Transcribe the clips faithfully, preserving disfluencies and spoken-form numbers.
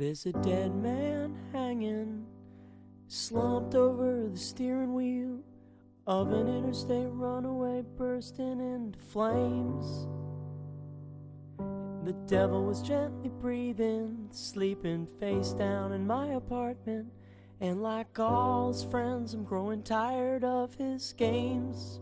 There's a dead man hanging, slumped over the steering wheel of an interstate runaway bursting into flames. The devil was gently breathing, sleeping face down in my apartment. And like all his friends, I'm growing tired of his games.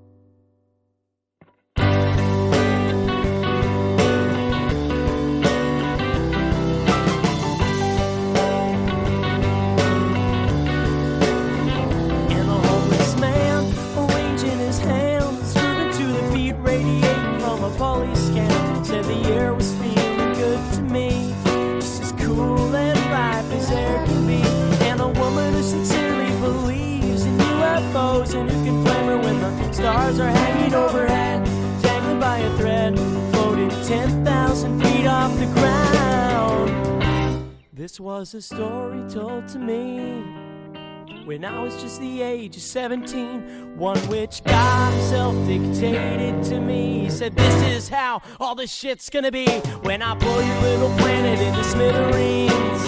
Police scan said the air was feeling good to me, just as cool and ripe as air can be. And a woman who sincerely believes in U F Os and who can flame her when the stars are hanging overhead, dangling by a thread, floated ten thousand feet off the ground. This was a story told to me when I was just the age of seventeen, one which God himself dictated to me. He said, this is how all this shit's gonna be when I blow your little planet into smithereens.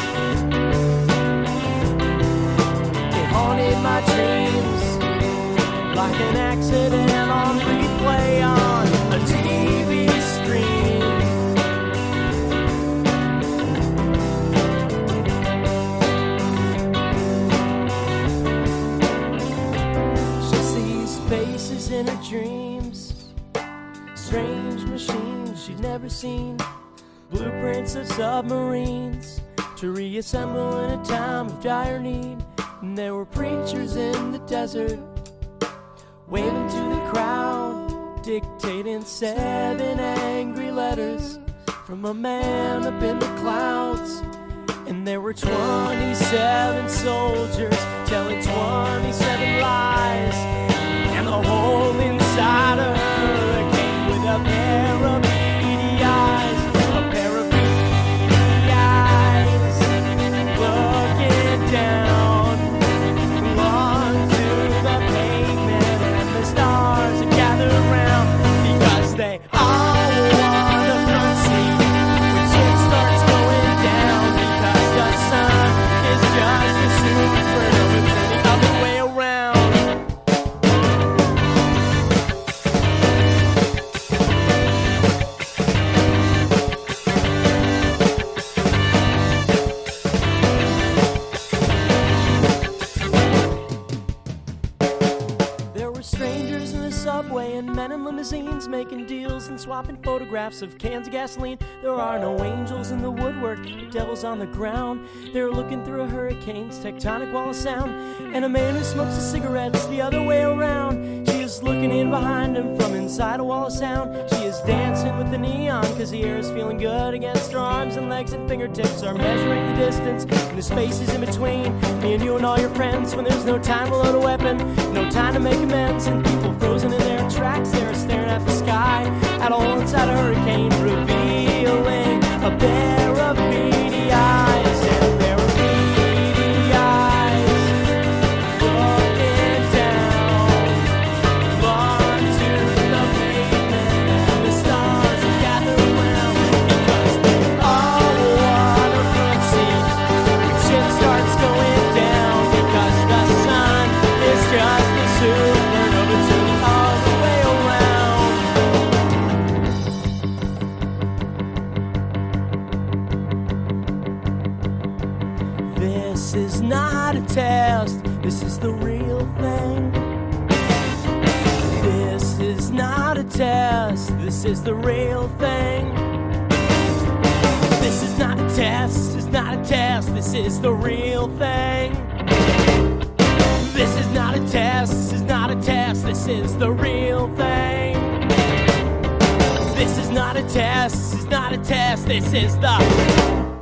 It haunted my dreams like an accident on replay on a T V screen. Faces in her dreams, strange machines she'd never seen, blueprints of submarines to reassemble in a time of dire need. And there were preachers in the desert waving to the crowd, dictating seven angry letters from a man up in the clouds. And there were twenty-seven soldiers telling twenty-seven lies. And the hole inside of her came with a pair of beady eyes, a pair of beady eyes, looking down onto the pavement, and the stars are gathered around because they all want a front seat when shit starts going down, because the sun is just a supernova to the other way around. Strangers in the subway and men in limousines making deals and swapping photographs of cans of gasoline. There are no angels in the woodwork, the devil's on the ground. They're looking through a hurricane's tectonic wall of sound. And a man who smokes a cigarette is the other way around. She is looking in behind him from inside a wall of sound. She is dancing with the neon cause the air is feeling good against her arms and legs, and fingertips are measuring the distance and the spaces in between me and you and all your friends. When there's no time to load a weapon, no time to make amends, and people frozen in their tracks, they're staring at the sky at a hole inside a hurricane, revealing a pair of beady eyes. And there are beady eyes looking down onto the pavement, and the stars are gathered around because they all want a front seat when shit starts going down, because the sun is just a supernova to the other way around. This is not a test, this is the real thing. This is not a test, this is the real thing. This is not a test, this is not a test, this is the real thing. This is not a test, this is not a test, this is the real thing. This is not a test, this is not a test, this is the